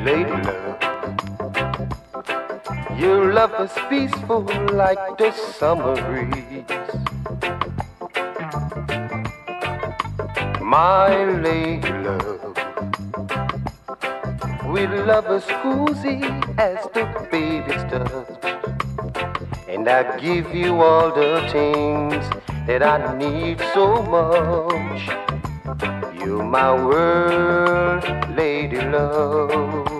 lady love. Your love is peaceful like the summer breeze. My lady love, we love as cozy as the baby's touch. And I give you all the things that I need so much. You're my world, lady love.